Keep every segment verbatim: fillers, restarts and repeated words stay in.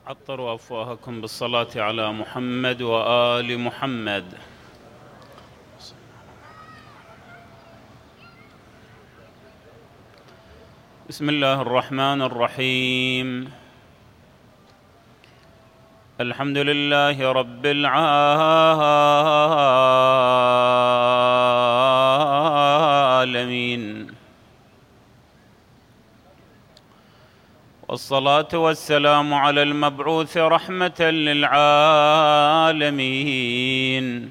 عطروا أفواهكم بالصلاة على محمد وآل محمد. بسم الله الرحمن الرحيم. الحمد لله رب العالمين، والصلاة والسلام على المبعوث رحمة للعالمين،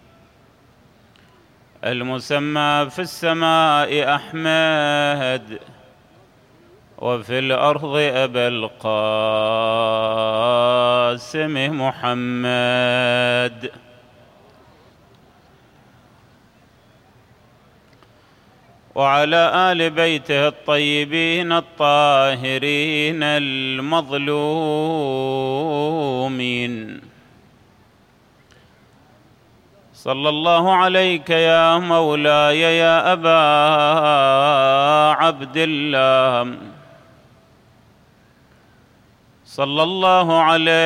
المسمى في السماء أحمد وفي الأرض أبا القاسم محمد، وعلى آل بيته الطيبين الطاهرين المظلومين. صلى الله عليك يا مولاي يا أبا عبد الله، صلى الله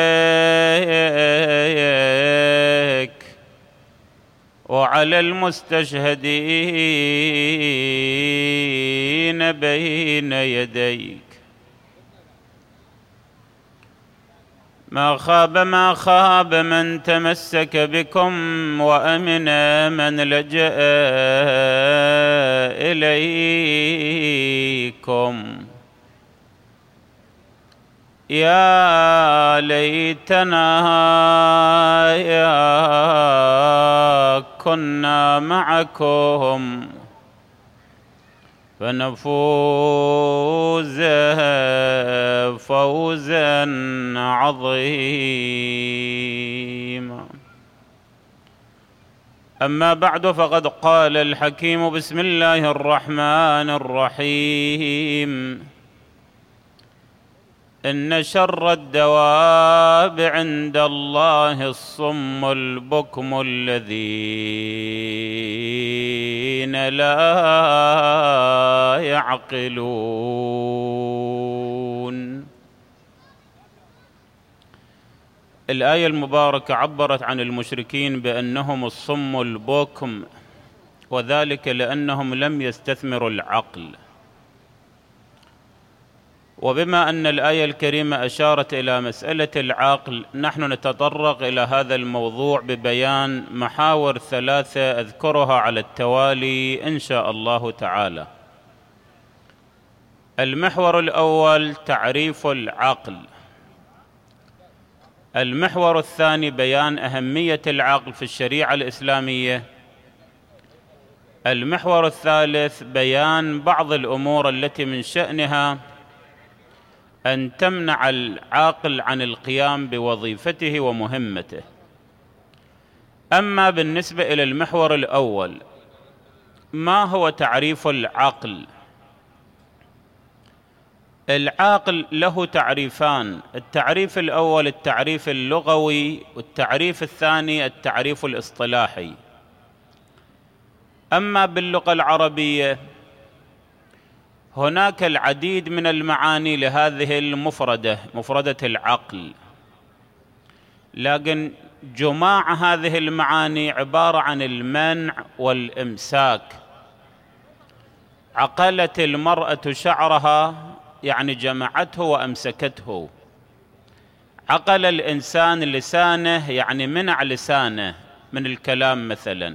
عليك وعلى المستشهدين بين يديك. ما خاب ما خاب من تمسك بكم، وأمن من لجأ إليكم. يا ليتنا يا كنا معكم فنفوز فوزا عظيما. أما بعد، فقد قال الحكيم بسم الله الرحمن الرحيم: إن شر الدواب عند الله الصم البكم الذين لا يعقلون. الآية المباركة عبرت عن المشركين بأنهم الصم البكم، وذلك لأنهم لم يستثمروا العقل. وبما أن الآية الكريمة أشارت إلى مسألة العقل، نحن نتطرق إلى هذا الموضوع ببيان محاور ثلاثة أذكرها على التوالي إن شاء الله تعالى. المحور الأول تعريف العقل، المحور الثاني بيان أهمية العقل في الشريعة الإسلامية، المحور الثالث بيان بعض الأمور التي من شأنها أن تمنع العاقل عن القيام بوظيفته ومهمته. أما بالنسبة إلى المحور الأول، ما هو تعريف العقل؟ العاقل له تعريفان: التعريف الأول التعريف اللغوي، والتعريف الثاني التعريف الاصطلاحي. أما باللغة العربية، هناك العديد من المعاني لهذه المفردة، مفردة العقل، لكن جماع هذه المعاني عبارة عن المنع والإمساك. عقلت المرأة شعرها يعني جمعته وأمسكته. عقل الإنسان لسانه يعني منع لسانه من الكلام مثلا.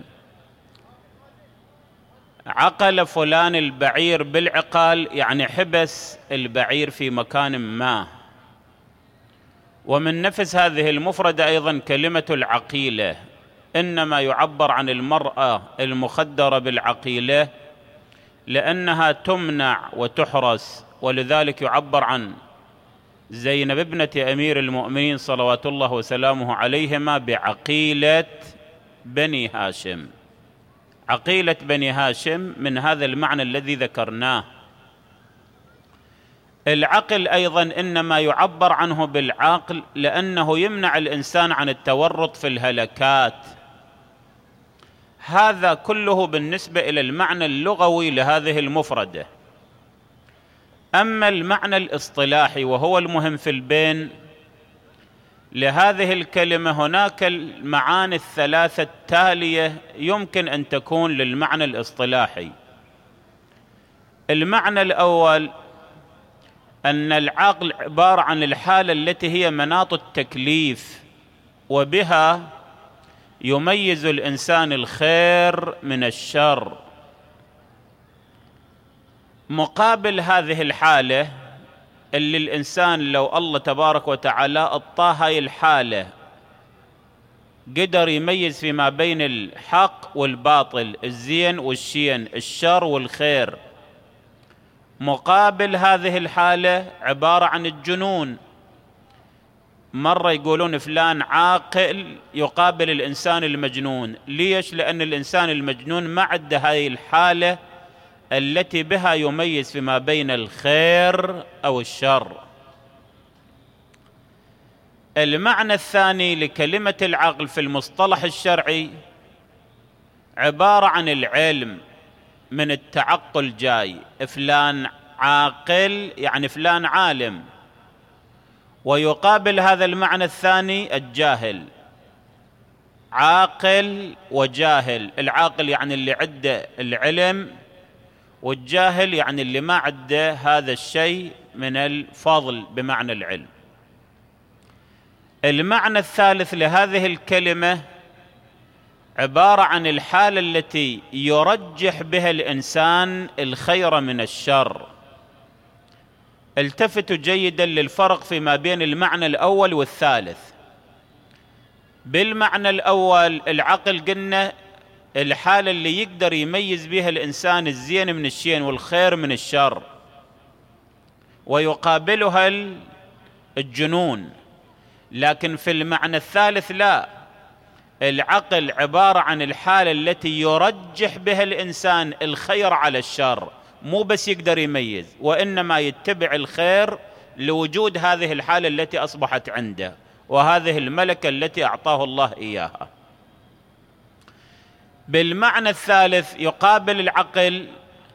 عقل فلان البعير بالعقال يعني حبس البعير في مكان ما. ومن نفس هذه المفردة أيضا كلمة العقيلة، إنما يعبر عن المرأة المخدرة بالعقيلة لأنها تمنع وتحرس، ولذلك يعبر عن زينب ابنة أمير المؤمنين صلوات الله وسلامه عليهما بعقيلة بني هاشم. عقيلة بني هاشم من هذا المعنى الذي ذكرناه. العقل أيضا إنما يعبر عنه بالعقل لأنه يمنع الإنسان عن التورط في الهلكات. هذا كله بالنسبة إلى المعنى اللغوي لهذه المفردة. أما المعنى الاصطلاحي وهو المهم في البين، لهذه الكلمة هناك المعاني الثلاثة التالية يمكن أن تكون للمعنى الاصطلاحي. المعنى الأول أن العقل عبارة عن الحالة التي هي مناط التكليف، وبها يميز الإنسان الخير من الشر. مقابل هذه الحالة اللي الإنسان لو الله تبارك وتعالى أعطاه هاي الحالة قدر يميز فيما بين الحق والباطل، الزين والشين، الشر والخير. مقابل هذه الحالة عبارة عن الجنون. مرة يقولون فلان عاقل يقابل الإنسان المجنون. ليش؟ لأن الإنسان المجنون ما عنده هاي الحالة التي بها يميز فيما بين الخير أو الشر. المعنى الثاني لكلمة العقل في المصطلح الشرعي عبارة عن العلم، من التعقل جاي، فلان عاقل يعني فلان عالم. ويقابل هذا المعنى الثاني الجاهل، عاقل وجاهل. العاقل يعني اللي عنده العلم، والجاهل يعني اللي ما عنده هذا الشيء من الفضل بمعنى العلم. المعنى الثالث لهذه الكلمة عبارة عن الحالة التي يرجح بها الإنسان الخير من الشر. التفتوا جيدا للفرق فيما بين المعنى الأول والثالث. بالمعنى الأول العقل قلنا الحالة اللي يقدر يميز بها الإنسان الزين من الشين والخير من الشر، ويقابلها الجنون. لكن في المعنى الثالث لا، العقل عبارة عن الحالة التي يرجح بها الإنسان الخير على الشر، مو بس يقدر يميز، وإنما يتبع الخير لوجود هذه الحالة التي أصبحت عنده، وهذه الملكة التي أعطاه الله إياها. بالمعنى الثالث يقابل العقل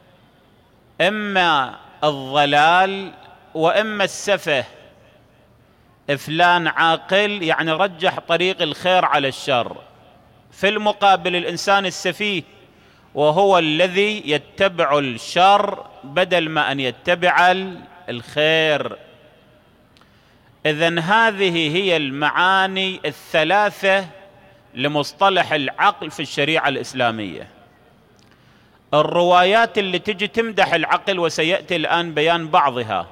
إما الضلال وإما السفه. فلان عاقل يعني رجح طريق الخير على الشر. في المقابل الإنسان السفيه وهو الذي يتبع الشر بدل ما أن يتبع الخير. إذن هذه هي المعاني الثلاثة لمصطلح العقل في الشريعة الإسلامية. الروايات اللي تجي تمدح العقل وسيأتي الآن بيان بعضها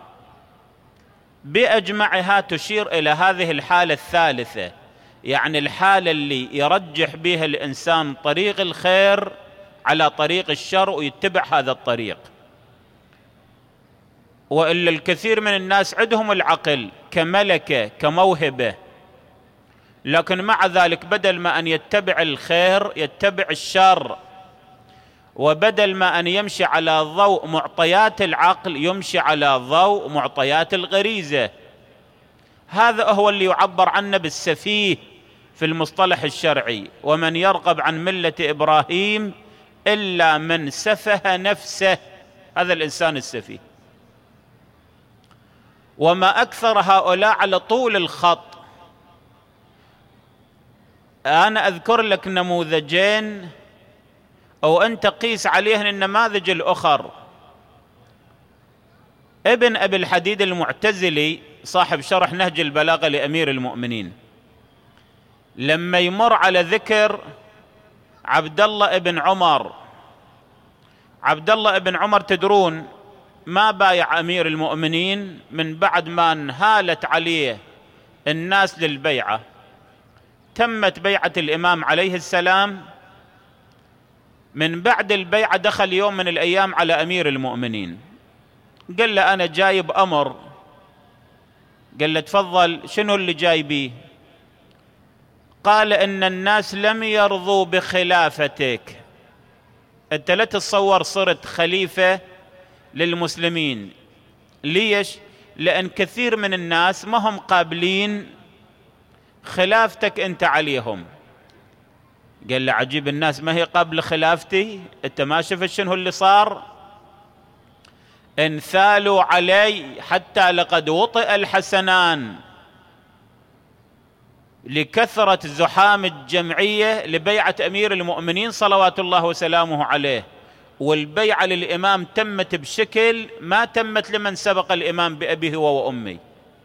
بأجمعها تشير إلى هذه الحالة الثالثة، يعني الحالة اللي يرجح بها الإنسان طريق الخير على طريق الشر ويتبع هذا الطريق. وإلا الكثير من الناس عندهم العقل كملكة كموهبة، لكن مع ذلك بدل ما أن يتبع الخير يتبع الشر، وبدل ما أن يمشي على ضوء معطيات العقل يمشي على ضوء معطيات الغريزة. هذا هو اللي يعبر عنه بالسفيه في المصطلح الشرعي. ومن يرغب عن ملة إبراهيم إلا من سفه نفسه، هذا الإنسان السفيه. وما أكثر هؤلاء على طول الخط. أنا أذكر لك نموذجين أو أنت قيس عليهن النماذج الأخر. ابن أبي الحديد المعتزلي صاحب شرح نهج البلاغة لأمير المؤمنين، لما يمر على ذكر عبد الله ابن عمر، عبد الله ابن عمر تدرون ما بايع أمير المؤمنين من بعد ما انهالت عليه الناس للبيعة. تمت بيعة الإمام عليه السلام، من بعد البيعة دخل يوم من الأيام على أمير المؤمنين، قال له أنا جايب أمر. قال له تفضل، شنو اللي جايبيه؟ قال إن الناس لم يرضوا بخلافتك، أنت لا تتصور صرت خليفة للمسلمين. ليش؟ لأن كثير من الناس ما هم قابلين خلافتك أنت عليهم. قال له عجيب، الناس ما هي قابلة خلافتي؟ أنت ما شفت شنو اللي صار؟ انثالوا علي حتى لقد وطئ الحسنان. لكثرة زحام الجمعية لبيعة أمير المؤمنين صلوات الله وسلامه عليه، والبيعة للإمام تمت بشكل ما تمت لمن سبق الإمام بأبيه وأمي،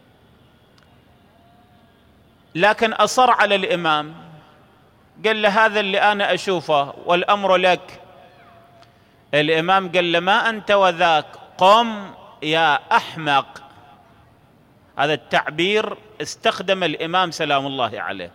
لكن أصر على الإمام، قال له هذا اللي أنا أشوفه والأمر لك. الإمام قال له ما أنت وذاك، قم يا أحمق. هذا التعبير استخدم الإمام سلام الله عليه.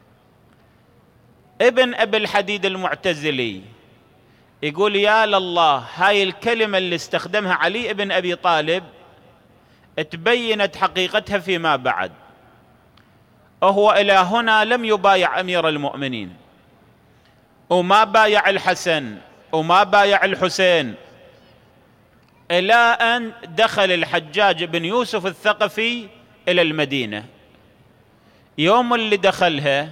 ابن أبي الحديد المعتزلي يقول يا لله، هاي الكلمة اللي استخدمها علي بن أبي طالب تبينت حقيقتها فيما بعد. هو إلى هنا لم يبايع أمير المؤمنين، وما بايع الحسن، وما بايع الحسين، إلى أن دخل الحجاج بن يوسف الثقفي إلى المدينة. يوم اللي دخلها،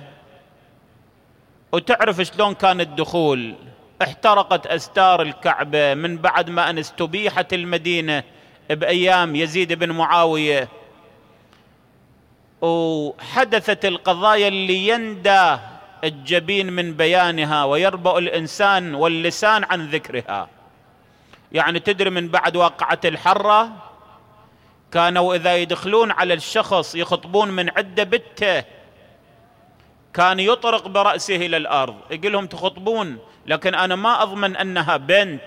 وتعرف شلون كان الدخول، احترقت أستار الكعبة من بعد ما أن استبيحت المدينة بأيام يزيد بن معاوية، وحدثت القضايا اللي يندى الجبين من بيانها ويربأ الإنسان واللسان عن ذكرها. يعني تدري من بعد واقعة الحرة كانوا إذا يدخلون على الشخص يخطبون من عدة بته، كان يطرق برأسه إلى الأرض يقول لهم تخطبون، لكن أنا ما أضمن أنها بنت.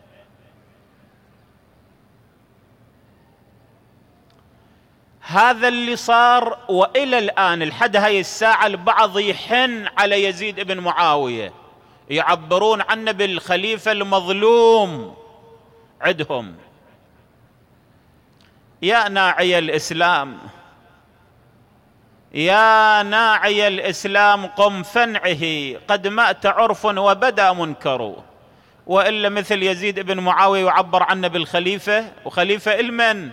هذا اللي صار، وإلى الآن لحد هاي الساعة البعض يحن على يزيد بن معاوية، يعبرون عنه بالخليفة المظلوم عندهم. يا ناعي الإسلام، يا ناعي الإسلام قم فانعه، قد مات عرف وبدا منكر. وإلا مثل يزيد بن معاوية يعبر عنه بالخليفة، وخليفة المن.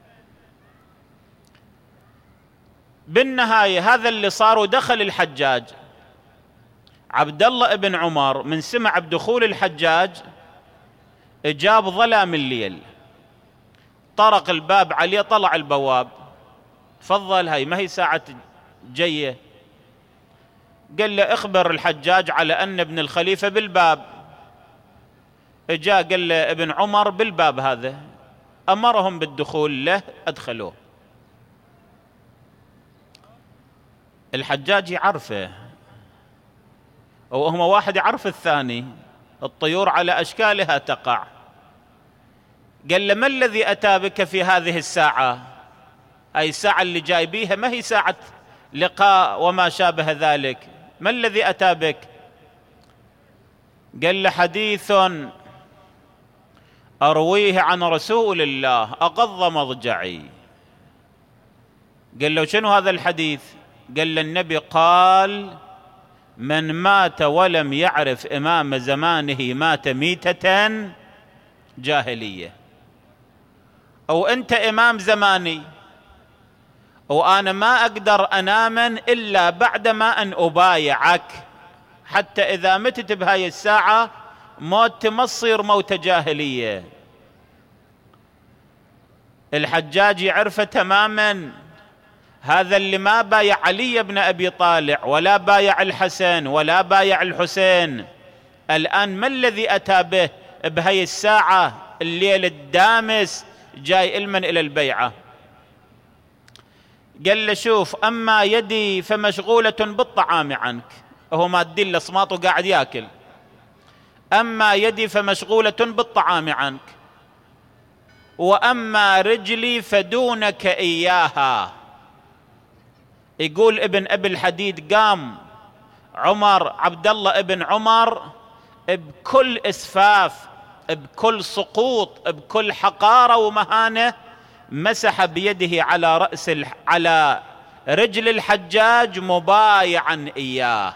بالنهاية هذا اللي صار. ودخل الحجاج عبد الله بن عمر، من سمع بدخول الحجاج جاب ظلام الليل، طرق الباب عليه، طلع البواب، تفضل هاي ما هي ساعة جاية. قال له اخبر الحجاج على أن ابن الخليفة بالباب. جاء قال له ابن عمر بالباب هذا، أمرهم بالدخول له، أدخلوه. الحجاج يعرفه، وهم واحد يعرف الثاني، الطيور على أشكالها تقع. قال له ما الذي أتى بك في هذه الساعة؟ أي الساعة اللي جاي بيها ما هي ساعة لقاء وما شابه ذلك، ما الذي أتى بك؟ قال له حديث أرويه عن رسول الله أغض مضجعي. قال له شنو هذا الحديث؟ قال له النبي قال من مات ولم يعرف إمام زمانه مات ميتة جاهلية. أو أنت إمام زماني، وأنا ما أقدر أناما إلا بعدما أن أبايعك، حتى إذا متت بهاي الساعة موت مصير موت جاهلية. الحجاج يعرفه تماما، هذا اللي ما بايع علي بن أبي طالب ولا بايع الحسن ولا بايع الحسين، الآن ما الذي أتى به بهاي الساعة الليل الدامس جاي علما إلى البيعة؟ قال له شوف، أما يدي فمشغولة بالطعام عنك، هو ما الدين لصماط وقاعد ياكل. أما يدي فمشغولة بالطعام عنك، وأما رجلي فدونك إياها. يقول ابن أبي الحديد قام عمر عبد الله ابن عمر بكل إسفاف، بكل سقوط، بكل حقارة ومهانة، مسح بيده على رأس الح... على رجل الحجاج مبايعا إياه.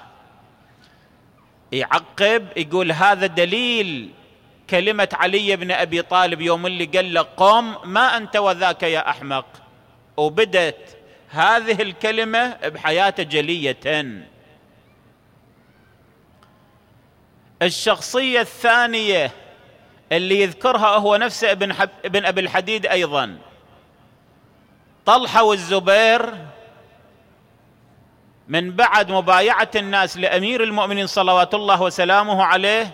يعقب يقول هذا دليل كلمة علي بن أبي طالب يوم اللي قال له قم ما أنت وذاك يا أحمق، وبدت هذه الكلمة بحياته جلية. الشخصية الثانية اللي يذكرها هو نفسه ابن, حب... ابن أبي الحديد أيضا، طلحة والزبير من بعد مبايعة الناس لأمير المؤمنين صلوات الله وسلامه عليه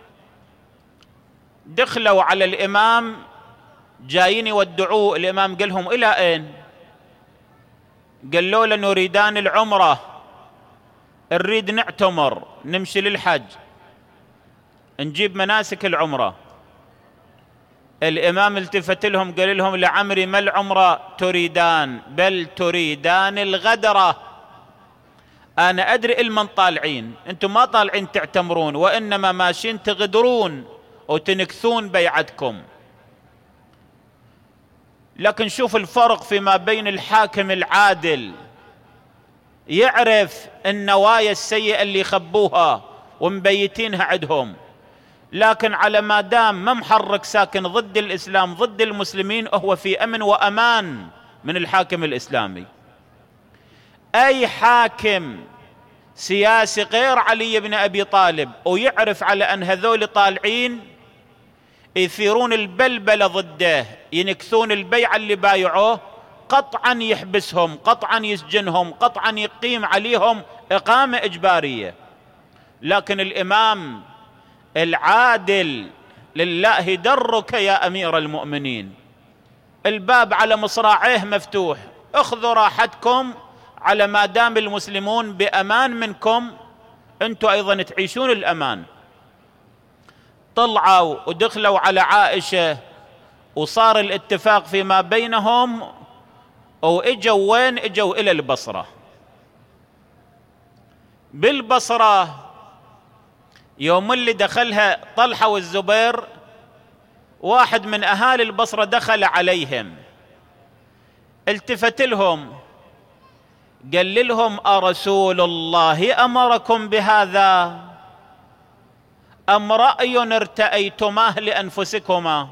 دخلوا على الإمام جايين يودعوه. الإمام قال لهم إلى أين؟ قالوا له نريدان العمرة، نريد نعتمر، نمشي للحج، نجيب مناسك العمرة. الإمام التفت لهم قال لهم لعمري ما العمرة تريدان، بل تريدان الغدرة. أنا أدري المن طالعين، أنتم ما طالعين تعتمرون، وإنما ماشيين تغدرون وتنكثون بيعتكم. لكن شوف الفرق فيما بين الحاكم العادل يعرف النوايا السيئة اللي يخبوها ومبيتينها عندهم، لكن على ما دام ما محرك ساكن ضد الإسلام ضد المسلمين هو في أمن وأمان من الحاكم الإسلامي. أي حاكم سياسي غير علي بن أبي طالب ويعرف على أن هذول طالعين يثيرون البلبلة ضده، ينكثون البيعة اللي بايعوه، قطعا يحبسهم، قطعا يسجنهم، قطعا يقيم عليهم إقامة إجبارية. لكن الإمام العادل لله درك يا أمير المؤمنين، الباب على مصراعيه مفتوح، اخذوا راحتكم على ما دام المسلمون بأمان منكم، انتم أيضا تعيشون الأمان. طلعوا ودخلوا على عائشة وصار الاتفاق فيما بينهم، واجوا وين؟ اجوا إلى البصرة. بالبصرة يوم اللي دخلها طلحة والزبير، واحد من أهالي البصرة دخل عليهم، التفت لهم قال لهم أرسول الله أمركم بهذا أم رأي ارتأيتماه لأنفسكما؟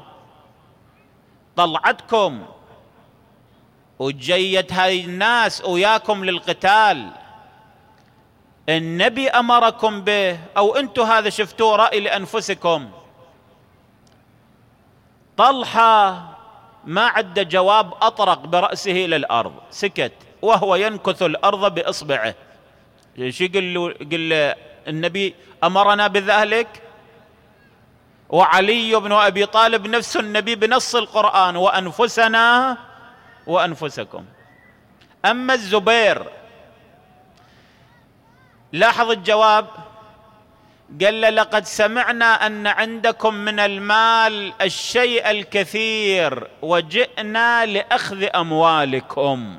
طلعتكم وجيت هاي الناس وياكم للقتال، النبي أمركم به أو أنتم هذا شفتوه رأي لأنفسكم؟ طلحة ما عد جواب، أطرق برأسه إلى الأرض، سكت وهو ينكث الأرض بإصبعه. شو قل له؟ قل له النبي أمرنا بذلك، وعلي بن أبي طالب نفس النبي بنص القرآن، وأنفسنا وأنفسكم. أما الزبير لاحظ الجواب، قال له لقد سمعنا أن عندكم من المال الشيء الكثير وجئنا لأخذ أموالكم.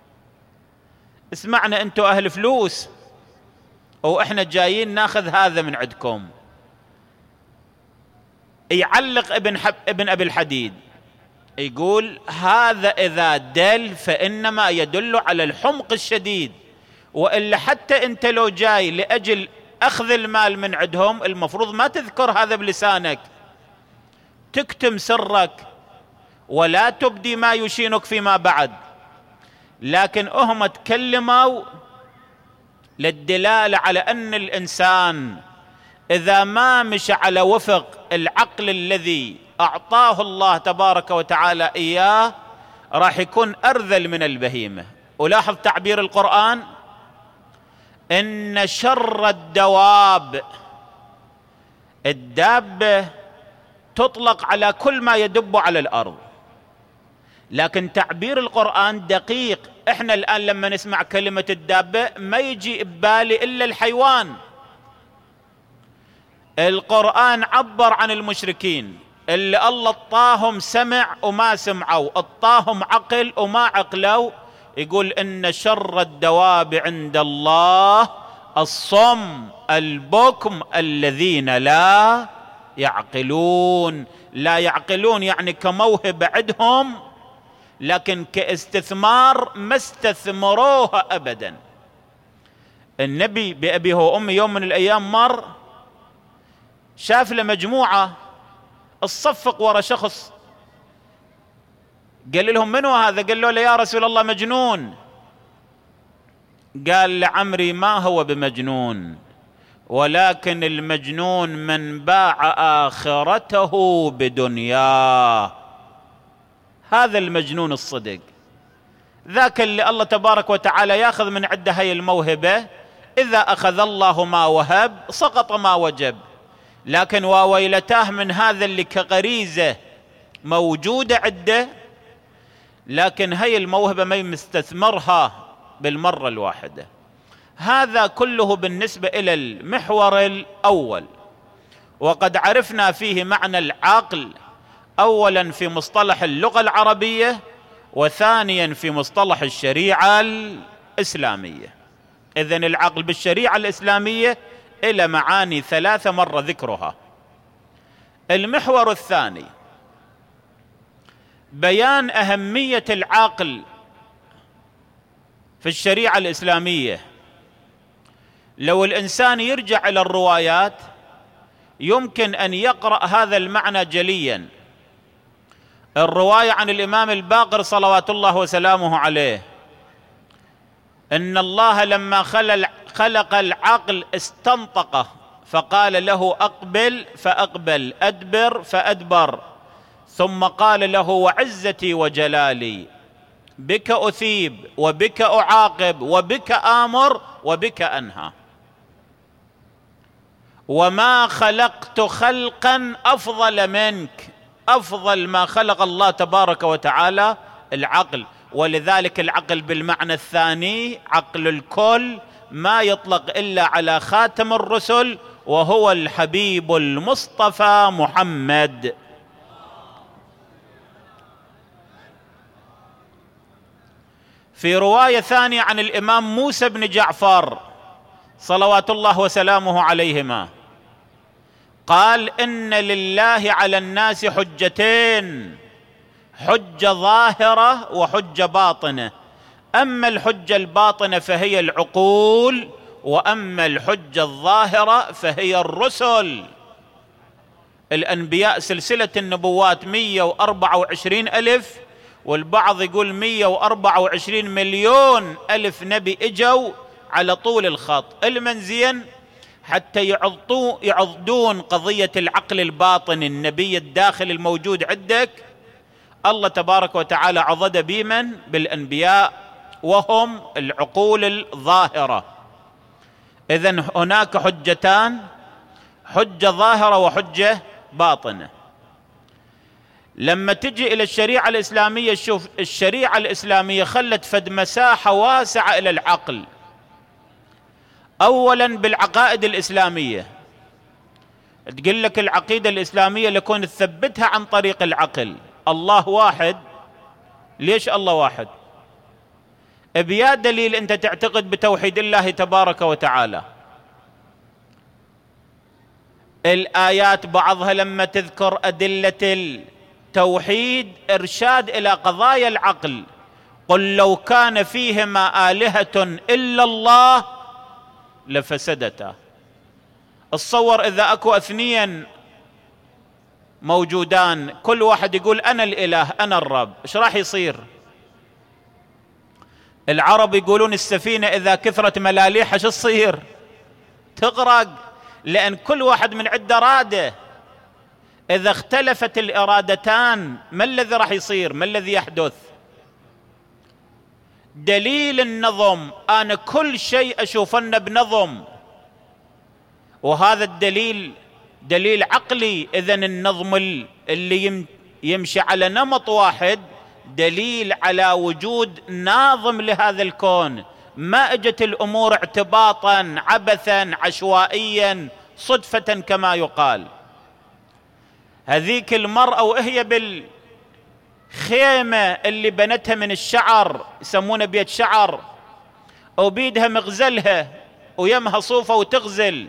اسمعنا أنتم أهل فلوس وإحنا جايين ناخذ هذا من عندكم. يعلق ابن, حب ابن أبي الحديد يقول هذا إذا دل فإنما يدل على الحمق الشديد، وإلا حتى أنت لو جاي لأجل أخذ المال من عندهم المفروض ما تذكر هذا بلسانك، تكتم سرك ولا تبدي ما يشينك فيما بعد. لكن هم تكلموا للدلالة على أن الإنسان إذا ما مشى على وفق العقل الذي أعطاه الله تبارك وتعالى إياه راح يكون أرذل من البهيمة. ولاحظ تعبير القرآن، إن شر الدواب، الدابة تطلق على كل ما يدب على الأرض، لكن تعبير القرآن دقيق. إحنا الآن لما نسمع كلمة الدابة ما يجي ببالي إلا الحيوان. القرآن عبر عن المشركين اللي الله اطاهم سمع وما سمعوا، اطاهم عقل وما عقلوا، يقول إن شر الدواب عند الله الصم البكم الذين لا يعقلون. لا يعقلون يعني كموهبة عندهم، لكن كاستثمار ما استثمروها أبدا. النبي بأبيه وأمي يوم من الأيام مر شاف له مجموعة الصفق ورا شخص، قال لهم منو هذا؟ قال له يا رسول الله مجنون. قال لعمري ما هو بمجنون، ولكن المجنون من باع آخرته بدنياه، هذا المجنون الصدق ذاك اللي الله تبارك وتعالى ياخذ من عنده هي الموهبة، إذا أخذ الله ما وهب سقط ما وجب. لكن وويلتاه من هذا اللي كغريزة موجودة عنده، لكن هي الموهبة ما مستثمرها بالمرة الواحدة. هذا كله بالنسبة إلى المحور الأول. وقد عرفنا فيه معنى العقل أولا في مصطلح اللغة العربية، وثانيا في مصطلح الشريعة الإسلامية. إذن العقل بالشريعة الإسلامية إلى معاني ثلاثة مر ذكرها. المحور الثاني بيان أهمية العقل في الشريعة الإسلامية. لو الإنسان يرجع إلى الروايات يمكن أن يقرأ هذا المعنى جليا. الرواية عن الإمام الباقر صلوات الله وسلامه عليه إن الله لما خلق العقل استنطقه فقال له أقبل فأقبل، أدبر فأدبر، ثم قال له وعزتي وجلالي بك أثيب وبك أعاقب وبك آمر وبك أنهى، وما خلقت خلقا أفضل منك. أفضل ما خلق الله تبارك وتعالى العقل. ولذلك العقل بالمعنى الثاني عقل الكل، ما يطلق إلا على خاتم الرسل وهو الحبيب المصطفى محمد. في رواية ثانية عن الإمام موسى بن جعفر صلوات الله وسلامه عليهما قال إن لله على الناس حجتين، حجة ظاهرة وحجة باطنة، أما الحجة الباطنة فهي العقول، وأما الحجة الظاهرة فهي الرسل. الأنبياء سلسلة النبوات مئة وأربعة وعشرين ألف، والبعض يقول مئة وأربعة وعشرين مليون ألف نبي إجوا على طول الخط. المنزين حتى يعضوا يعضون قضية العقل الباطن النبي الداخل الموجود عندك. الله تبارك وتعالى عضد بمن؟ بالأنبياء، وهم العقول الظاهرة. إذن هناك حجتان، حجة ظاهرة وحجة باطنة. لما تجي إلى الشريعة الإسلامية، شوف الشريعة الإسلامية خلت فد مساحة واسعة إلى العقل. أولا بالعقائد الإسلامية، تقول لك العقيدة الإسلامية لكون تثبتها عن طريق العقل. الله واحد، ليش الله واحد؟ بيا دليل أنت تعتقد بتوحيد الله تبارك وتعالى. الآيات بعضها لما تذكر أدلة التوحيد إرشاد إلى قضايا العقل. قل لو كان فيهما آلهة إلا الله لفسدتا. اتصور إذا أكو اثنين موجودان كل واحد يقول أنا الإله أنا الرب، إيش راح يصير؟ العرب يقولون السفينة إذا كثرت ملاليحها شو تصير؟ تغرق، لأن كل واحد من عنده إرادة. إذا اختلفت الإرادتان ما الذي راح يصير؟ ما الذي يحدث؟ دليل النظم، أنا كل شيء أشوفنه بنظم، وهذا الدليل دليل عقلي. إذن النظم اللي يمشي على نمط واحد دليل على وجود ناظم لهذا الكون. ما اجت الأمور اعتباطا عبثا عشوائيا صدفة كما يقال. هذيك المرأة وهي بالخيمة اللي بنتها من الشعر، يسمونه بيت شعر، أو بيدها مغزلها ويمها صوفة وتغزل،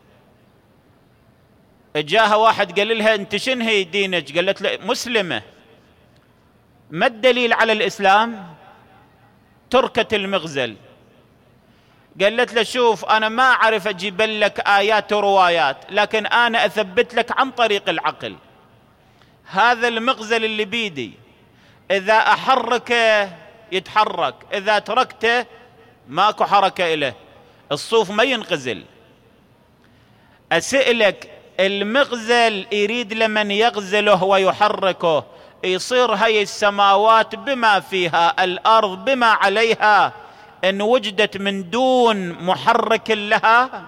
جاها واحد قال لها انت شن هي دينك؟ قالت له مسلمة. ما الدليل على الإسلام؟ تركة المغزل. قالت له شوف أنا ما أعرف أجيب لك آيات وروايات، لكن أنا أثبت لك عن طريق العقل. هذا المغزل اللي بيدي إذا أحركه يتحرك، إذا تركته ماكو حركة إله، الصوف ما ينغزل. أسألك المغزل يريد لمن يغزله ويحركه يصير هاي السماوات بما فيها، الأرض بما عليها، إن وجدت من دون محرك لها.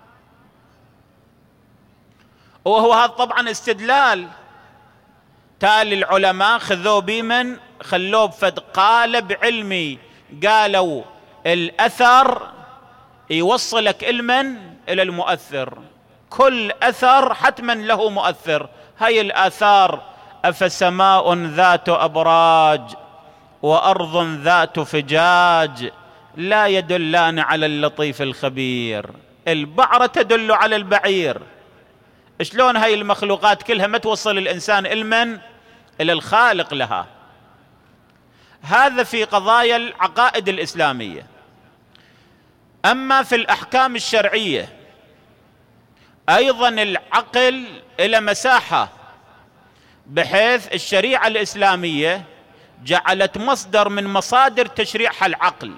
وهو هذا طبعا استدلال تالي العلماء خذوه بمن خلوه بفد قالب علمي، قالوا الأثر يوصلك المن إلى المؤثر، كل أثر حتما له مؤثر. هاي الآثار: أفسماء ذات أبراج وأرض ذات فجاج لا يدلان على اللطيف الخبير. البعرة تدل على البعير. شلون هاي المخلوقات كلها ما توصل الإنسان علما إلى الخالق لها؟ هذا في قضايا العقائد الإسلامية. أما في الأحكام الشرعية أيضا العقل إلى مساحة، بحيث الشريعة الإسلامية جعلت مصدر من مصادر تشريعها العقل.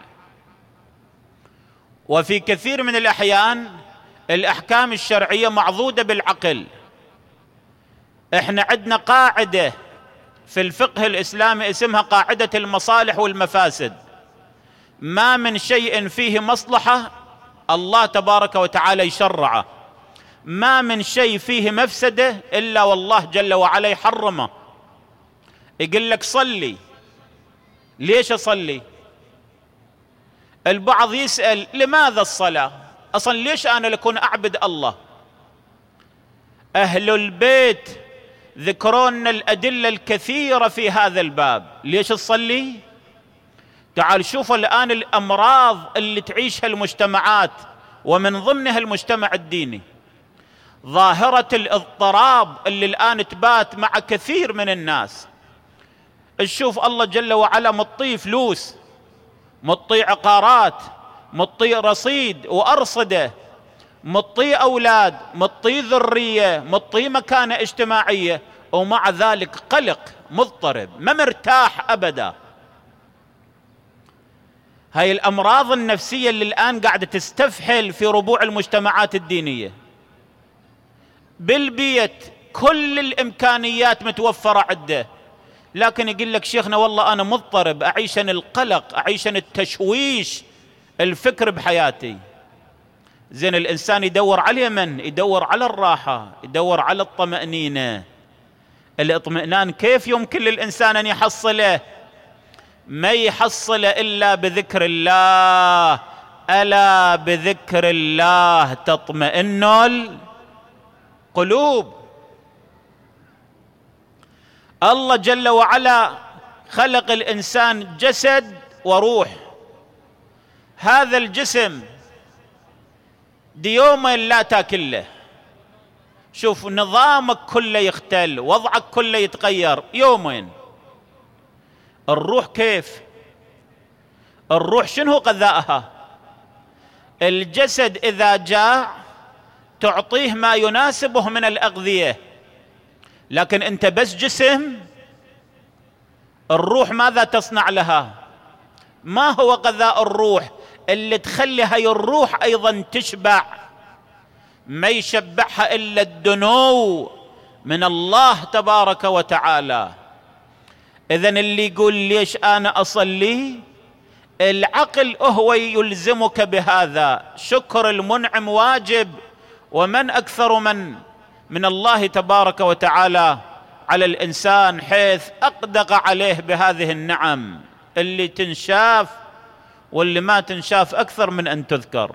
وفي كثير من الأحيان الأحكام الشرعية معضودة بالعقل. احنا عندنا قاعدة في الفقه الإسلامي اسمها قاعدة المصالح والمفاسد. ما من شيء فيه مصلحة الله تبارك وتعالى يشرعه، ما من شيء فيه مفسدة إلا والله جل وعلا يحرمه. يقول لك صلي، ليش أصلي؟ البعض يسأل لماذا الصلاة؟ أصلا ليش أنا لكون أعبد الله؟ أهل البيت ذكرون الأدلة الكثيرة في هذا الباب. ليش تصلي؟ تعال شوف الآن الأمراض اللي تعيشها المجتمعات، ومن ضمنها المجتمع الديني، ظاهرة الاضطراب اللي الآن تبات مع كثير من الناس. تشوف الله جل وعلا مطي فلوس، مطي عقارات، مطي رصيد وأرصدة، مطي أولاد، مطي ذرية، مطي مكانة اجتماعية، ومع ذلك قلق مضطرب ما مرتاح أبدا. هاي الأمراض النفسية اللي الآن قاعدة تستفحل في ربوع المجتمعات الدينية. بالبيت كل الإمكانيات متوفرة عنده، لكن يقول لك شيخنا والله أنا مضطرب، أعيشن القلق، أعيشن التشويش الفكر بحياتي. زين الإنسان يدور على من؟ يدور على الراحة، يدور على الطمأنينة. الاطمئنان كيف يمكن للإنسان أن يحصله؟ ما يحصل إلا بذكر الله. ألا بذكر الله تطمئن القلوب. الله جل وعلا خلق الإنسان جسد وروح. هذا الجسم دي يوما لا تاكل له، شوف نظامك كله يختل، وضعك كله يتغير يومين. الروح كيف؟ الروح شنو غذائها؟ الجسد إذا جاع تعطيه ما يناسبه من الأغذية، لكن أنت بس جسم. الروح ماذا تصنع لها؟ ما هو غذاء الروح اللي تخلي هاي الروح أيضا تشبع؟ ما يشبعها إلا الدنو من الله تبارك وتعالى. إذن اللي يقول ليش أنا أصلي، العقل هو يلزمك بهذا. شكر المنعم واجب، ومن أكثر من من الله تبارك وتعالى على الإنسان، حيث أقدق عليه بهذه النعم اللي تنشاف واللي ما تنشاف أكثر من أن تذكر.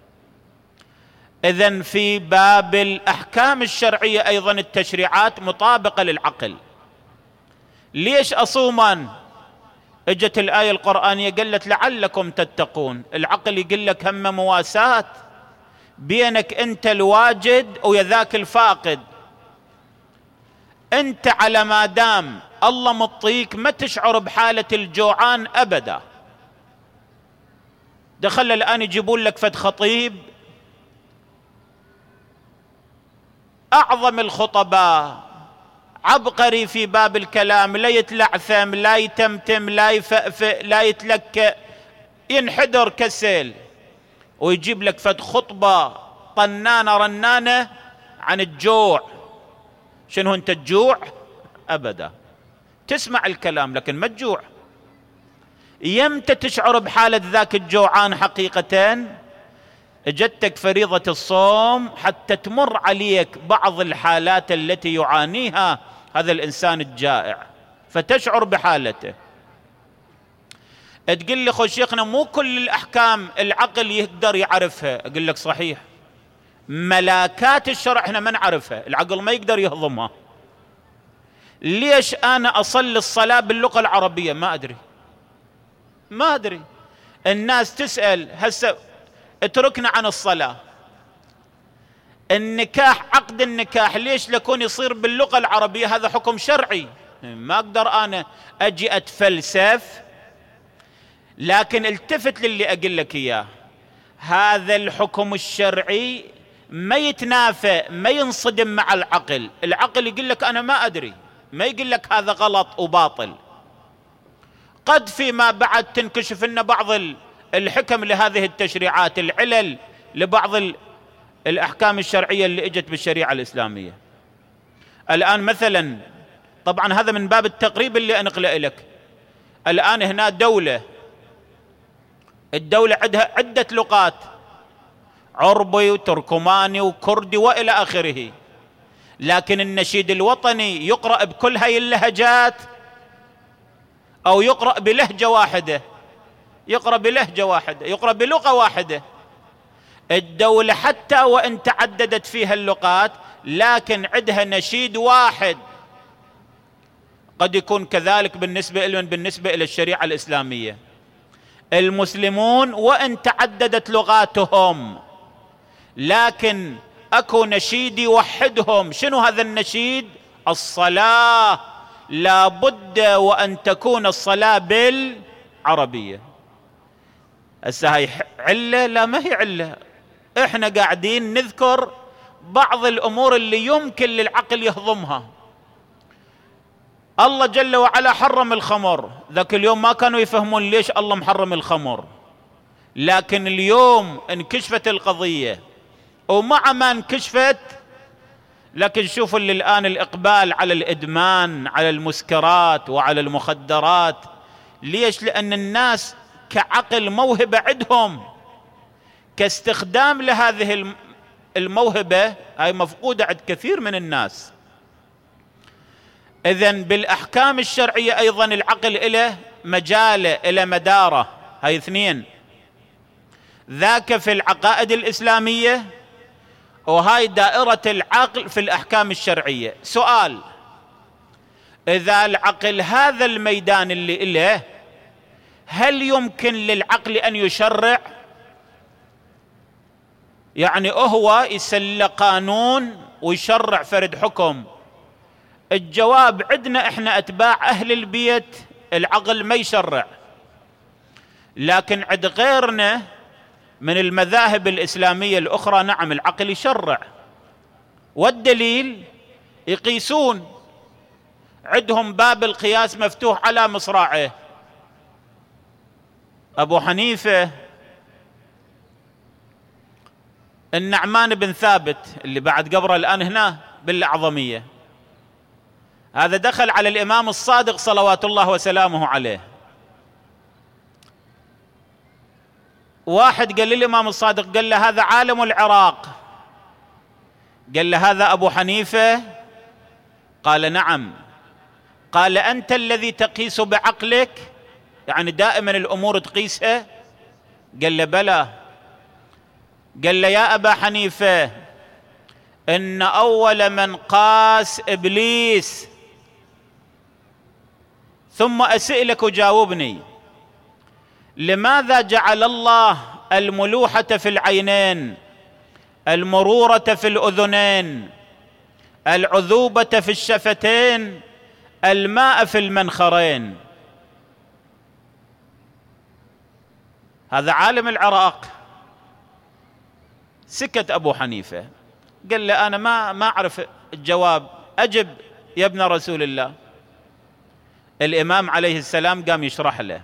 إذن في باب الأحكام الشرعية أيضا التشريعات مطابقة للعقل. ليش أصوما؟ اجت الآية القرآنية قالت لعلكم تتقون. العقل يقول لك هم مواساة بينك أنت الواجد ويذاك الفاقد. أنت على ما دام الله مطيك ما تشعر بحالة الجوعان أبدا. دخل الآن يجيبون لك فد خطيب أعظم الخطباء، عبقري في باب الكلام، لا يتلعثم، لا يتمتم، لا يفأفئ، لا يتلكأ، ينحدر كسل، ويجيب لك فد خطبة طنانة رنانة عن الجوع. شنو انت الجوع؟ أبدا. تسمع الكلام لكن ما تجوع. يمتى تشعر بحالة ذاك الجوعان حقيقة؟ اجتك فريضة الصوم حتى تمر عليك بعض الحالات التي يعانيها هذا الإنسان الجائع فتشعر بحالته. تقول لي خو شيخنا مو كل الأحكام العقل يقدر يعرفها. أقول لك صحيح، ملاكات الشرع احنا ما نعرفها، العقل ما يقدر يهضمها. ليش أنا أصلي الصلاة باللغة العربية؟ ما أدري ما أدري. الناس تسأل هسه اتركنا عن الصلاة، النكاح، عقد النكاح ليش لكون يصير باللغة العربية؟ هذا حكم شرعي، ما أقدر أنا أجي أتفلسف. لكن التفت للي أقول لك إياه، هذا الحكم الشرعي ما يتنافى، ما ينصدم مع العقل. العقل يقول لك أنا ما أدري، ما يقول لك هذا غلط وباطل. قد فيما بعد تنكشف لنا بعض الحكم لهذه التشريعات، العلل لبعض الأحكام الشرعية اللي اجت بالشريعة الإسلامية. الآن مثلا، طبعا هذا من باب التقريب اللي أنقله لك، الآن هنا دولة، الدولة عندها عدة لغات، عربي وتركماني وكردي وإلى آخره، لكن النشيد الوطني يقرأ بكل هاي اللهجات أو يقرأ بلهجة واحدة؟ يقرأ بلهجة واحدة، يقرأ بلغة واحدة. الدولة حتى وإن تعددت فيها اللغات لكن عندها نشيد واحد. قد يكون كذلك بالنسبة لمن؟ بالنسبة إلى الشريعة الإسلامية. المسلمون وإن تعددت لغاتهم لكن أكو نشيد يوحدهم. شنو هذا النشيد؟ الصلاة، لا بد وأن تكون الصلاة بالعربية. هسه هاي علة؟ لا ما هي علة، احنا قاعدين نذكر بعض الأمور اللي يمكن للعقل يهضمها. الله جل وعلا حرم الخمر، ذاك اليوم ما كانوا يفهمون ليش الله محرم الخمر، لكن اليوم انكشفت القضية، ومع ما انكشفت لكن شوفوا اللي الآن الإقبال على الإدمان، على المسكرات وعلى المخدرات. ليش؟ لأن الناس كعقل موهبة عندهم، كاستخدام لهذه الموهبة هاي مفقودة عند كثير من الناس. إذن بالأحكام الشرعية أيضا العقل إله مجاله، إله مداره. هاي اثنين، ذاك في العقائد الإسلامية وهاي دائرة العقل في الأحكام الشرعية. سؤال، إذا العقل هذا الميدان اللي إله، هل يمكن للعقل أن يشرع؟ يعني هو يسل قانون ويشرع فرد حكم؟ الجواب عندنا احنا أتباع أهل البيت العقل ما يشرع، لكن عند غيرنا من المذاهب الإسلامية الأخرى نعم العقل يشرع. والدليل يقيسون، عندهم باب القياس مفتوح على مصراعيه. أبو حنيفة، النعمان بن ثابت اللي بعد قبره الآن هنا بالأعظمية، هذا دخل على الإمام الصادق صلوات الله وسلامه عليه. واحد قال للإمام الصادق، قال له هذا عالم العراق، قال له هذا أبو حنيفة؟ قال نعم. قال أنت الذي تقيس بعقلك؟ يعني دائما الأمور تقيسها؟ قال له بلى. قال له يا أبا حنيفة، إن أول من قاس إبليس. ثم أسئلك وجاوبني، لماذا جعل الله الملوحة في العينين، المرورة في الأذنين، العذوبة في الشفتين، الماء في المنخرين؟ هذا عالم العراق. سكت أبو حنيفة، قال له أنا ما ما أعرف الجواب، أجب يا ابن رسول الله. الإمام عليه السلام قام يشرح له،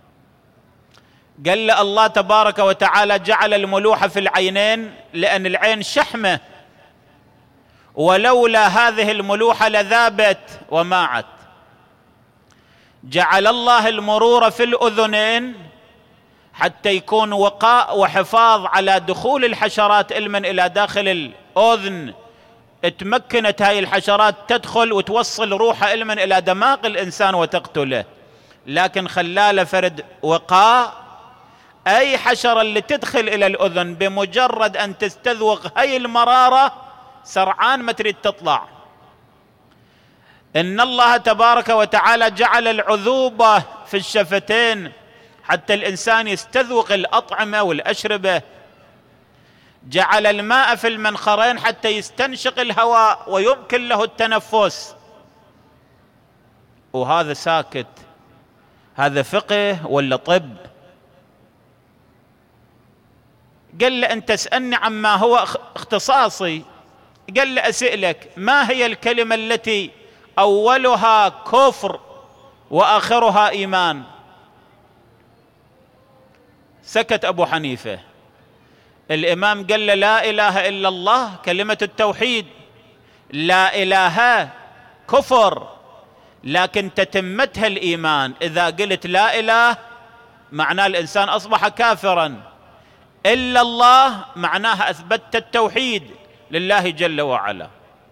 قال له الله تبارك وتعالى جعل الملوحة في العينين لأن العين شحمة، ولولا هذه الملوحة لذابت وماعت. جعل الله المرور في الأذنين حتى يكون وقاء وحفاظ على دخول الحشرات علما إلى داخل الأذن، تمكنت هاي الحشرات تدخل وتوصل روحها علما إلى دماغ الإنسان وتقتله، لكن خلاله فرد وقاء. أي حشرة اللي تدخل إلى الأذن بمجرد أن تستذوق هاي المرارة سرعان ما تريد تطلع. إن الله تبارك وتعالى جعل العذوبة في الشفتين حتى الإنسان يستذوق الأطعمة والأشربة، جعل الماء في المنخرين حتى يستنشق الهواء ويمكن له التنفس، وهذا ساكت. هذا فقه ولا طب؟ قال له أنت تسألني عما هو اختصاصي. قال له أسألك ما هي الكلمة التي أولها كفر وآخرها إيمان؟ سكت أبو حنيفة. الإمام قال له لا إله إلا الله كلمة التوحيد، لا إله كفر، لكن تتمتها الإيمان. إذا قلت لا إله معناه الإنسان أصبح كافرا، إلا الله معناها أثبتت التوحيد لله جل وعلا.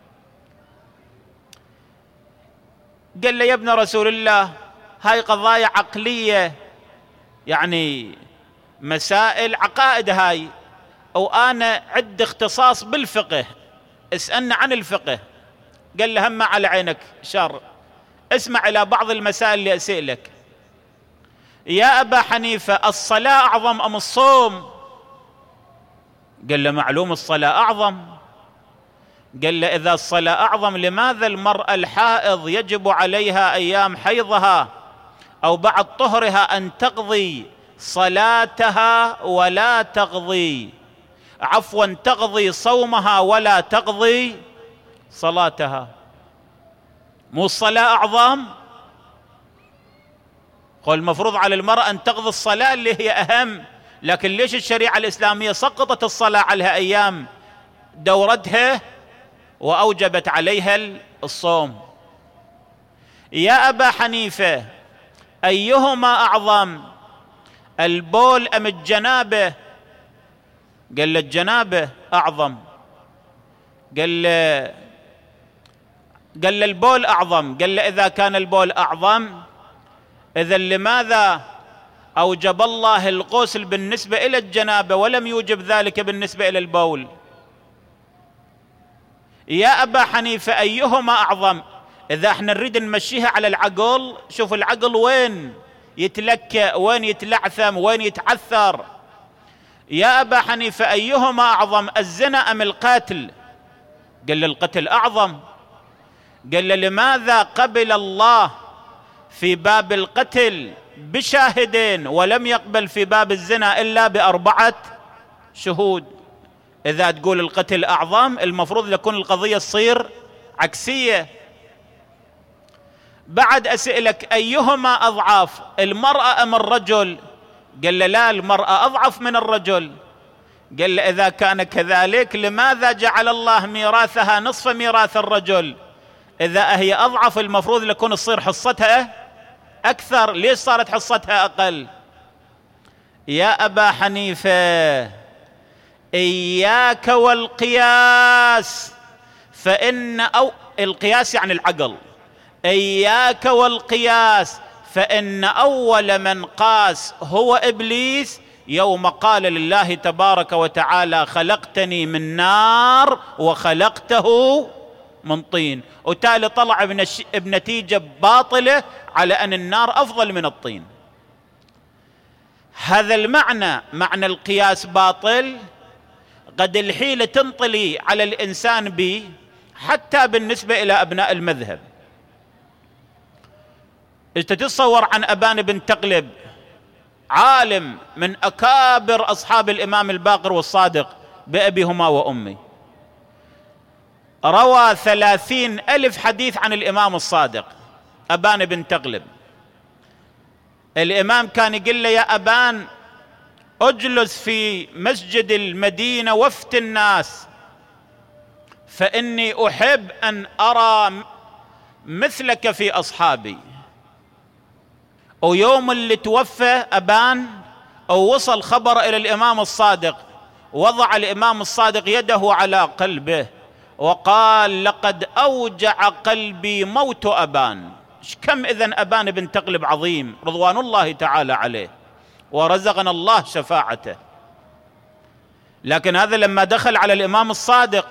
قال له يا ابن رسول الله هاي قضايا عقلية، يعني مسائل عقائد هاي، وأنا عندي اختصاص بالفقه، اسألني عن الفقه. قال له هم على عينك شر، اسمع إلى بعض المسائل اللي أسألك. يا أبا حنيفة الصلاة أعظم أم الصوم؟ قال له معلوم الصلاة أعظم. قال له إذا الصلاة أعظم لماذا المرأة الحائض يجب عليها أيام حيضها أو بعد طهرها أن تقضي صلاتها ولا تقضي عفوا تقضي صومها ولا تقضي صلاتها؟ مو الصلاة أعظم؟ قال المفروض على المرأة أن تقضي الصلاة اللي هي أهم، لكن ليش الشريعة الإسلامية سقطت الصلاة عليها أيام دورتها وأوجبت عليها الصوم؟ يا أبا حنيفة أيهما أعظم البول أم الجنابة؟ قال له الجنابة أعظم. قال له قال له البول أعظم. قال له إذا كان البول أعظم إذا لماذا أوجب الله الغسل بالنسبة إلى الجنابة ولم يوجب ذلك بالنسبة إلى البول؟ يا أبا حنيفة أيهما أعظم؟ إذا احنا نريد نمشيها على العقل، شوف العقل وين يتلكى، وين يتلعثم، وين يتعثر. يا أبا حنيفة أيهما أعظم الزنا أم القتل؟ قال له القتل أعظم. قال له لماذا قبل الله في باب القتل بشاهدين ولم يقبل في باب الزنا إلا بأربعة شهود؟ إذا تقول القتل أعظم المفروض لكون القضية تصير عكسية. بعد أسألك أيهما أضعف المرأة أم الرجل؟ قال له لا المرأة أضعف من الرجل. قال له إذا كان كذلك لماذا جعل الله ميراثها نصف ميراث الرجل؟ إذا هي أضعف المفروض لكون تصير حصتها أكثر، ليش صارت حصتها أقل؟ يا أبا حنيفة إياك والقياس فإن أو القياس يعني العقل، إياك والقياس فإن أول من قاس هو إبليس يوم قال لله تبارك وتعالى خلقتني من نار وخلقته من طين، وتالي طلع بنتيجة باطلة على أن النار أفضل من الطين. هذا المعنى معنى القياس باطل، قد الحيلة تنطلي على الإنسان به حتى بالنسبة إلى أبناء المذهب. تتصور عن أبان بن تغلب عالم من أكابر أصحاب الإمام الباقر والصادق بأبيهما وأمي، روى ثلاثين ألف حديث عن الإمام الصادق أبان بن تغلب. الإمام كان يقول له يا أبان أجلس في مسجد المدينة وافت الناس فإني أحب أن أرى مثلك في أصحابي. ويوم اللي توفى أبان أو وصل خبر إلى الإمام الصادق، وضع الإمام الصادق يده على قلبه وقال: لقد أوجع قلبي موت أبان. كم إذن أبان بن تغلب عظيم رضوان الله تعالى عليه، ورزقنا الله شفاعته. لكن هذا لما دخل على الإمام الصادق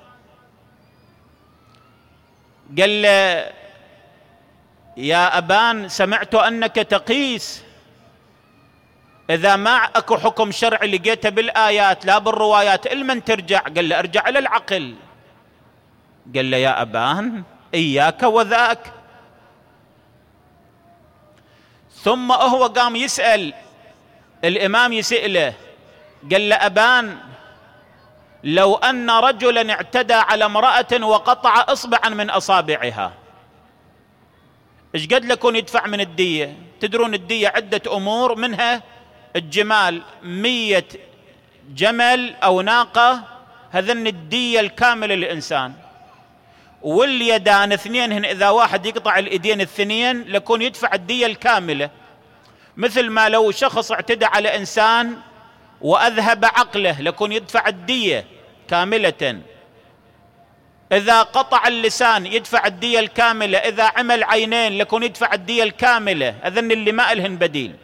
قال له: يا أبان، سمعت أنك تقيس، إذا ما أكو حكم شرعي لقيته بالآيات لا بالروايات المن ترجع؟ قال له: أرجع إلى العقل. قال له: يا أبان، إياك وذاك. ثم هو قام يسأل الإمام، يسأله قال له: أبان، لو أن رجلا اعتدى على امرأة وقطع إصبعا من أصابعها، إيش قد لكون يدفع من الدية؟ تدرون الدية عدة أمور، منها الجمال، مية جمل أو ناقة، هذن الدية الكاملة للإنسان. واليدان اثنين، هن إذا واحد يقطع الإيدين الثنين لكون يدفع الدية الكاملة. مثل ما لو شخص اعتدى على إنسان وأذهب عقله لكون يدفع الدية كاملة. إذا قطع اللسان يدفع الدية الكاملة. إذا عمل عينين لكون يدفع الدية الكاملة. أذن اللي ما إلهن بديل.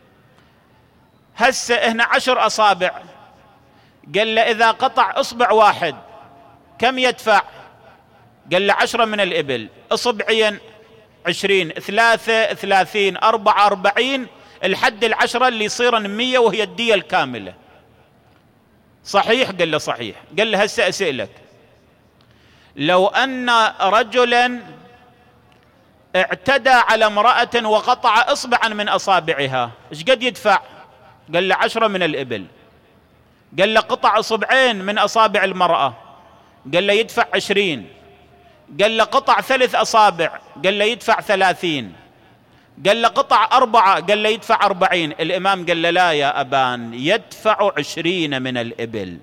هسه هنا عشر أصابع، قال له: إذا قطع إصبع واحد كم يدفع؟ قال له: عشرة من الإبل. إصبعين عشرين، ثلاثة ثلاثين، أربعة أربعين، الحد العشرة اللي يصيرن مية، وهي الدية الكاملة. صحيح؟ قال له: صحيح. قال له: هسه أسألك، لو أن رجلا اعتدى على امرأة وقطع إصبعا من أصابعها، إيش قد يدفع؟ قال له: عشرة من الإبل. قال له: قطع إصبعين من أصابع المرأة، قال له: يدفع عشرين. قال له: قطع ثلاث أصابع، قال له: يدفع ثلاثين. قال له: قطع أربعة، قال له: يدفع أربعين. الإمام قال له: لا يا أبان، يدفع عشرين من الإبل.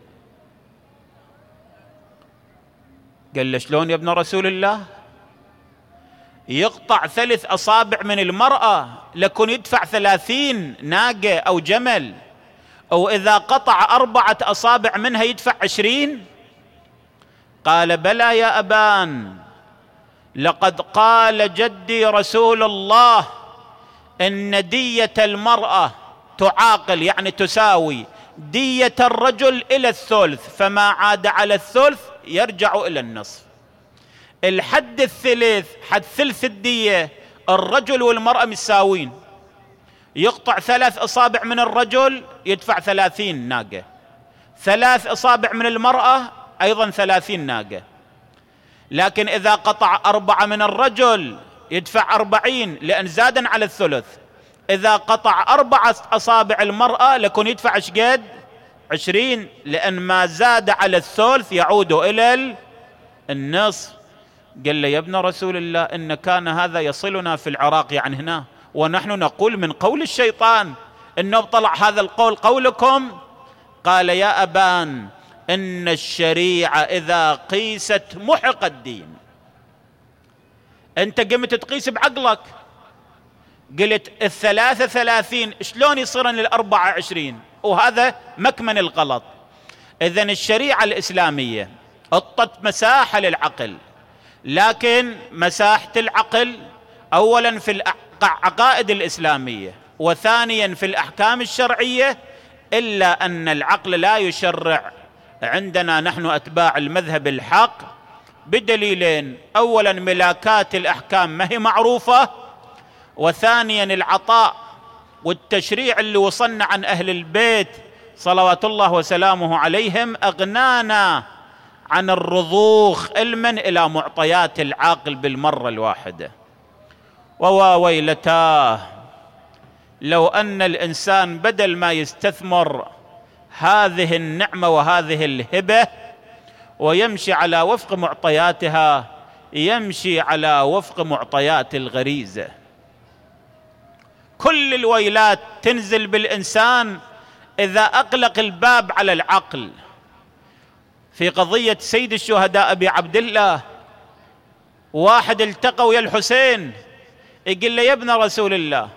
قال له: شلون يا ابن رسول الله؟ يقطع ثلاث أصابع من المرأة لكن يدفع ثلاثين ناقة أو جمل، أو إذا قطع أربعة أصابع منها يدفع عشرين؟ قال: بلى يا أبان، لقد قال جدي رسول الله إن دية المرأة تعاقل، يعني تساوي دية الرجل إلى الثلث، فما عاد على الثلث يرجع إلى النصف. الحد الثلث، حد ثلث الدية، الرجل والمرأة مساوين. يقطع ثلاث أصابع من الرجل يدفع ثلاثين ناقة، ثلاث أصابع من المرأة أيضا ثلاثين ناقة. لكن إذا قطع أربعة من الرجل يدفع أربعين، لأن زادا على الثلث. إذا قطع أربعة أصابع المرأة لكن يدفع ايش قد؟ عشرين، لأن ما زاد على الثلث يعود إلى النصف. قال له: يا ابن رسول الله، إن كان هذا يصلنا في العراق، يعني هنا، ونحن نقول من قول الشيطان إنه طلع هذا القول قولكم. قال: يا أبان، إن الشريعة إذا قيست محق الدين. أنت قمت تقيس بعقلك، قلت الثلاثة ثلاثين، شلون يصيرن الأربعة عشرين؟ وهذا مكمن الغلط. إذن الشريعة الإسلامية أعطت مساحة للعقل، لكن مساحة العقل أولا في العقائد الإسلامية، وثانيا في الأحكام الشرعية، إلا أن العقل لا يشرع عندنا نحن أتباع المذهب الحق بدليلين: أولا ملاكات الأحكام ما هي معروفة، وثانيا العطاء والتشريع اللي وصلنا عن أهل البيت صلوات الله وسلامه عليهم أغنانا عن الرضوخ علما إلى معطيات العاقل بالمرة الواحدة. وواويلتاه، لو أن الإنسان بدل ما يستثمر هذه النعمة وهذه الهبة ويمشي على وفق معطياتها، يمشي على وفق معطيات الغريزة. كل الويلات تنزل بالإنسان إذا أغلق الباب على العقل. في قضية سيد الشهداء أبي عبد الله، واحد التقى ويا الحسين، يقول له: يا ابن رسول الله،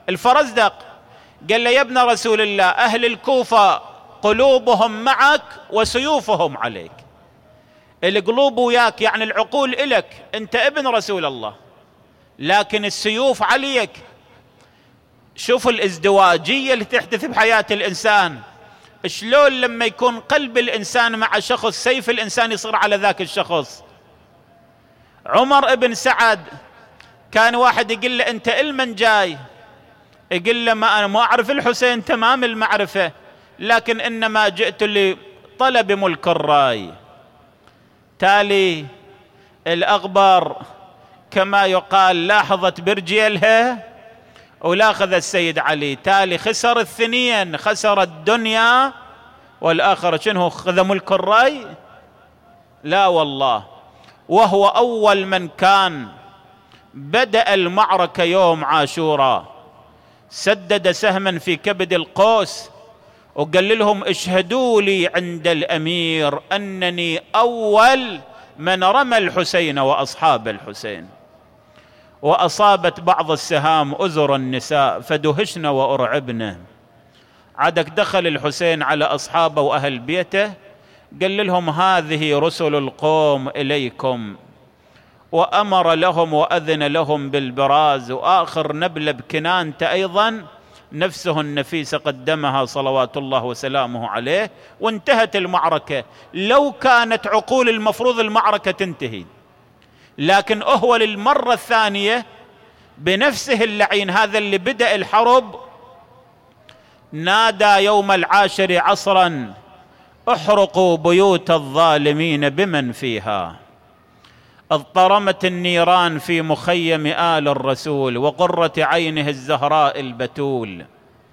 الفرزدق قال له: يا ابن رسول الله، أهل الكوفة قلوبهم معك وسيوفهم عليك. القلوب وياك يعني العقول إلك، أنت ابن رسول الله، لكن السيوف عليك. شوف الازدواجية اللي تحدث بحياة الإنسان، شلون لما يكون قلب الإنسان مع شخص سيف الإنسان يصير على ذاك الشخص. عمر بن سعد كان واحد يقول له: أنت إلمن جاي؟ يقول له: ما أنا ما أعرف الحسين تمام المعرفة، لكن إنما جئت لطلب ملك الراي. تالي الأغبر كما يقال لاحظت برجيلها ولاخذ السيد علي، تالي خسر الثنين، خسر الدنيا والآخرة. شنو خذ ملك الراي؟ لا والله. وهو أول من كان بدأ المعركة يوم عاشوراء، سدد سهما في كبد القوس وقال لهم: اشهدوا لي عند الأمير أنني أول من رمى الحسين وأصحاب الحسين. وأصابت بعض السهام أزر النساء فدهشن وأرعبن. عدك دخل الحسين على أصحابه وأهل بيته، قال لهم: هذه رسل القوم إليكم، وأمر لهم وأذن لهم بالبراز. وآخر نبلة بكنانته أيضا نفسه النفيسة قدمها صلوات الله وسلامه عليه، وانتهت المعركة. لو كانت عقول المفروض المعركة تنتهي، لكن هو للمرة الثانية بنفسه اللعين هذا اللي بدأ الحرب نادى يوم العاشر عصرا: احرقوا بيوت الظالمين بمن فيها. اضطرمت النيران في مخيم آل الرسول وقرة عينه الزهراء البتول.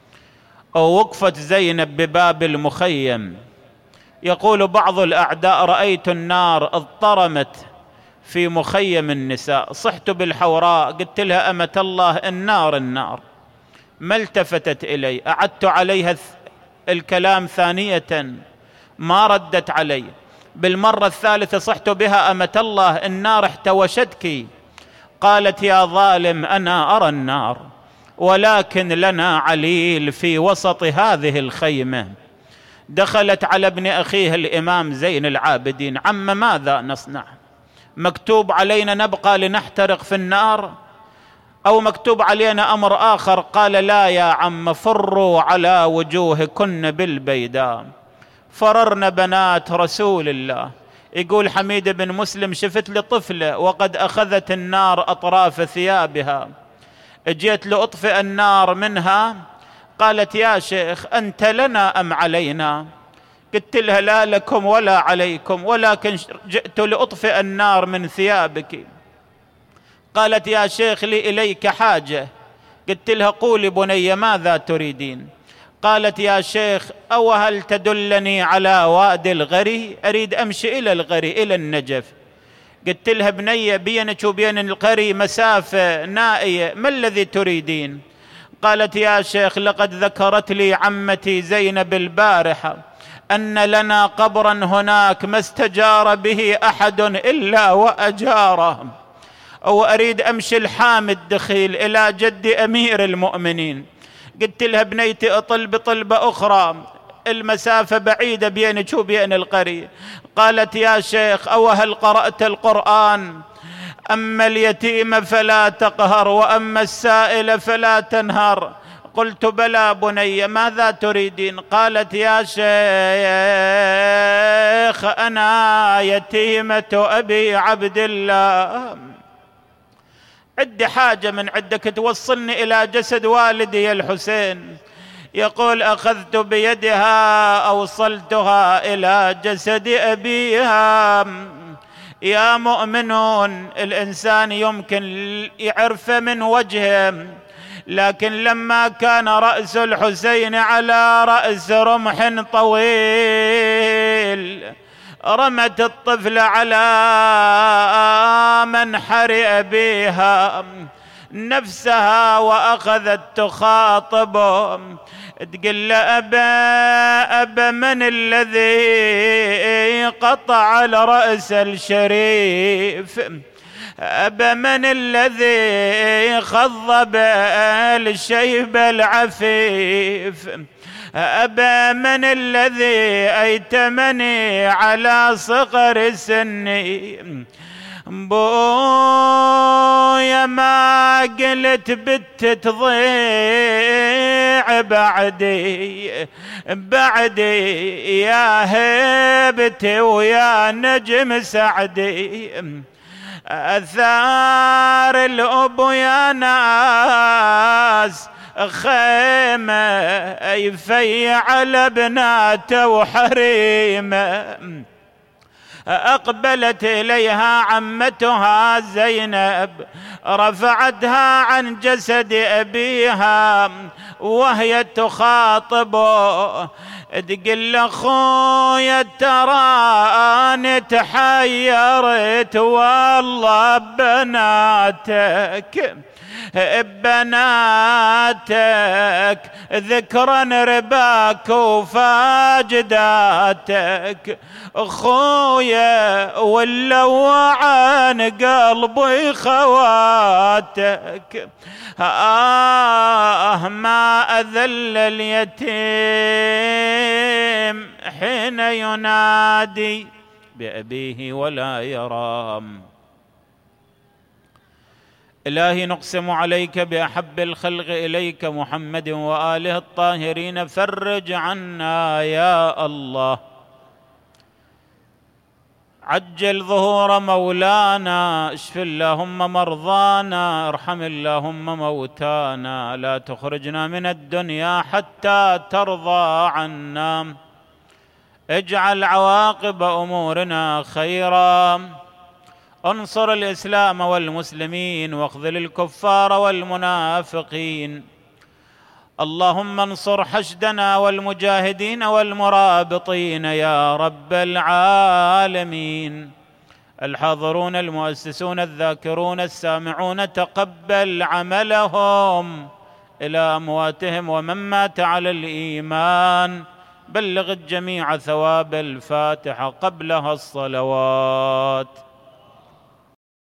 ووقفت زينب بباب المخيم. يقول بعض الأعداء: رأيت النار اضطرمت في مخيم النساء. صحت بالحوراء قلت لها: أمة الله، النار النار. ما التفتت إلي. أعدت عليها الكلام ثانية ما ردت علي. بالمرة الثالثة صحت بها: أمة الله، النار احتوشتك. قالت: يا ظالم، أنا أرى النار، ولكن لنا عليل في وسط هذه الخيمة. دخلت على ابن أخيه الإمام زين العابدين: عم ماذا نصنع؟ مكتوب علينا نبقى لنحترق في النار أو مكتوب علينا أمر آخر؟ قال: لا يا عم، فروا على وجوهكن بالبيداء. فررن بنات رسول الله. يقول حميد بن مسلم: شفت لي طفلة وقد أخذت النار أطراف ثيابها، جيت لأطفئ النار منها. قالت: يا شيخ، أنت لنا أم علينا؟ قلت لها: لا لكم ولا عليكم، ولكن جئت لأطفئ النار من ثيابك. قالت: يا شيخ، لي إليك حاجة. قلت لها: قولي بني ماذا تريدين؟ قالت: يا شيخ، أو هل تدلني على وادي الغري؟ أريد أمشي إلى الغري، إلى النجف. قلت لها: بنية، بينك وبين الغري مسافة نائية، ما الذي تريدين؟ قالت: يا شيخ، لقد ذكرت لي عمتي زينب البارحة أن لنا قبرا هناك ما استجار به أحد إلا وأجاره، وأريد أمشي الحام الدخيل إلى جد أمير المؤمنين. قلت لها: بنيتي، أطل بطلبة أخرى، المسافة بعيدة بينك وبين القرية. قالت: يا شيخ، أو هل قرأت القرآن؟ أما اليتيم فلا تقهر، وأما السائل فلا تنهر. قلت: بلى بني، ماذا تريدين؟ قالت: يا شيخ، أنا يتيمة أبي عبد الله، عندي حاجة من عندك توصلني إلى جسد والدي الحسين. يقول: أخذت بيدها أوصلتها إلى جسد أبيها. يا مؤمنون، الإنسان يمكن يعرف من وجهه، لكن لما كان رأس الحسين على رأس رمح طويل، رمت الطفل على منحر أبيها نفسها وأخذت تخاطبه، تقول له: أبا أبا، من الذي قطع الرأس الشريف؟ أبا من الذي خضب الشيب العفيف، أبا من الذي أيتمني على صغر سني، بويا ما قلت بت تضيع بعدي بعدي يا هيبتي ويا نجم سعدي، أثار الأب يا ناس خيمة يفيع على بناته وحريمه، أقبلت إليها عمتها زينب رفعتها عن جسد أبيها وهي تخاطبه تقول أخويا تراني تحيرت والله بناتك بناتك ذكرا رباك وفاجداتك، أخويا ولو عن قلبي خواتك، آه ما أذل اليتيم حين ينادي بأبيه ولا يرام. إلهي نقسم عليك بأحب الخلق إليك محمد وآله الطاهرين، فرج عنا يا الله، عجل ظهور مولانا، اشف اللهم مرضانا، ارحم اللهم موتانا، لا تخرجنا من الدنيا حتى ترضى عنا، اجعل عواقب أمورنا خيرا، انصر الإسلام والمسلمين واخذل الكفار والمنافقين، اللهم انصر حشدنا والمجاهدين والمرابطين يا رب العالمين، الحاضرون المؤسسون الذاكرون السامعون تقبل عملهم إلى أمواتهم، ومن مات على الإيمان بلغ الجميع ثواب الفاتحة قبلها الصلوات.